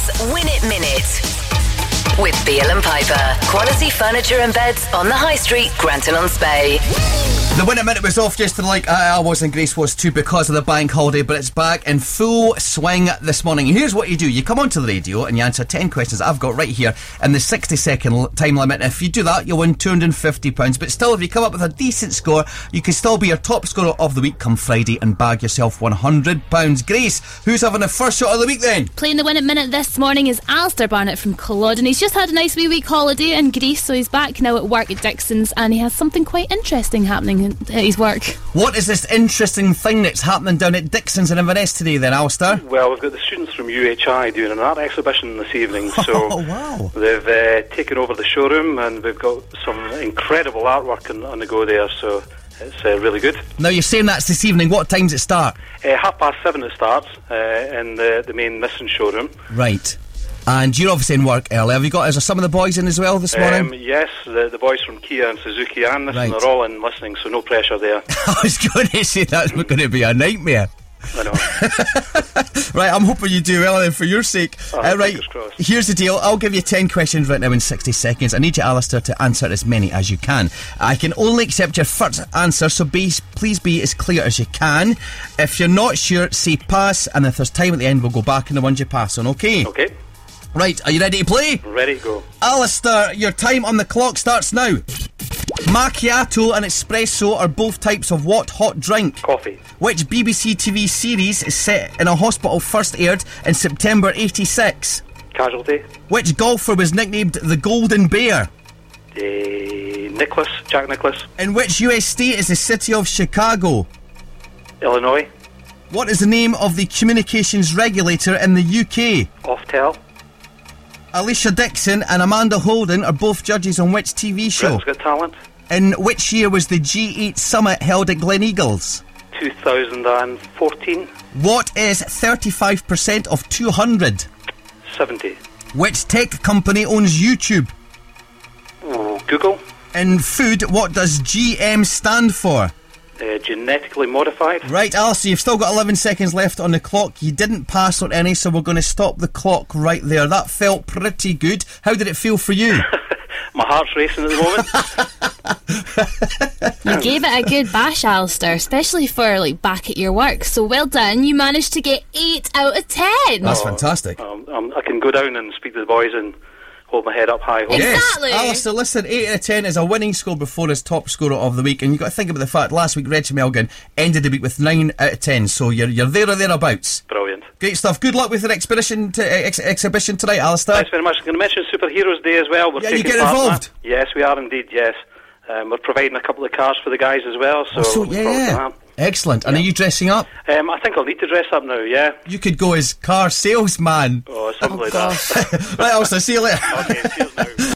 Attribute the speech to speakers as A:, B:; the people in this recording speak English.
A: Car's Win It Minute. With Beale and Piper. Quality furniture and beds on the High Street, Granton-on-Spey.
B: The Win It Minute was off just like I was and Grace was too because of the bank holiday, but it's back in full swing this morning. Here's what you do. You come onto the radio and you answer 10 questions I've got right here in the 60-second time limit. If you do that, you'll win £250. But still, if you come up with a decent score, you can still be your top scorer of the week come Friday and bag yourself £100. Grace, who's having the first shot of the week then?
C: Playing the Win It Minute this morning is Alistair Barnett from Culloden. He's just had a nice wee week holiday in Greece, so he's back now at work at Dixon's, and he has something quite interesting happening at his work. What is this interesting thing that's happening down at Dixon's in Inverness today then, Alistair?
D: Well, we've got the students from UHI doing an art exhibition this evening, so
B: oh, wow.
D: They've taken over the showroom and we've got some incredible artwork on the go there, so it's really good.
B: Now you're saying that's this evening. What time does it start?
D: 7:30 it starts in the main Nissan showroom.
B: Right. And you're obviously in work early. Have you got, is there some of the boys in as well this morning?
D: Yes, the boys from Kia and Suzuki and Nissan
B: Right.
D: are all in listening, so no pressure there.
B: I was going to say that's going to be a nightmare.
D: I know.
B: Right, I'm hoping you do well then for your sake. Right,
D: fingers crossed.
B: here's the deal. I'll give you 10 questions right now in 60 seconds. I need you, Alistair, to answer as many as you can. I can only accept your first answer, so please be as clear as you can. If you're not sure, say pass, and if there's time at the end, we'll go back on the ones you pass on, okay?
D: Okay,
B: Right, are you ready to play?
D: ready to go.
B: Alistair, your time on the clock starts now. Macchiato and espresso are both types of what hot drink?
D: Coffee.
B: Which BBC TV series is set in a hospital first aired in September 86?
D: Casualty.
B: Which golfer was nicknamed the Golden Bear?
D: Jack Nicklaus.
B: In which US state is the city of Chicago?
D: Illinois.
B: What is the name of the communications regulator in the UK?
D: Oftel.
B: Alicia Dixon and Amanda Holden are both judges on which TV show?
D: Britain's Got Talent.
B: In which year was the G8 summit held at Gleneagles?
D: 2014.
B: What is 35% of 200?
D: 70.
B: Which tech company owns YouTube?
D: Google.
B: In food, what does GM stand for?
D: Genetically modified.
B: Right, Alistair, you've still got 11 seconds left on the clock. You didn't pass on any, so we're going to stop the clock right there. That felt pretty good. How did it feel for you?
D: My heart's racing at the moment.
C: You gave it a good bash, Alistair, especially for back at your work. So well done. You managed to get 8 out of 10.
B: That's fantastic.
D: I can go down and speak to the boys and hold my head up high.
C: Exactly.
B: Yes, Alistair, listen, 8 out of 10 is a winning score before his top scorer of the week, and you've got to think about the fact last week Reggie Melgan ended the week with 9 out of 10, so you're there or thereabouts.
D: Brilliant.
B: Great stuff. Good luck with your exhibition tonight, Alistair.
D: Thanks very much. I'm going to mention Superheroes Day as well. We're
B: Yeah, you
D: taking
B: get
D: part in
B: involved.
D: that. Yes, we are indeed, yes. We're providing a couple of cars for the guys as well, so...
B: So,
D: look forward to that.
B: Excellent. And are you dressing up?
D: I think I'll need to dress up now, yeah.
B: You could go as car salesman.
D: Oh, something like that.
B: Right, Alistair, see you later.
D: Okay, cheers now.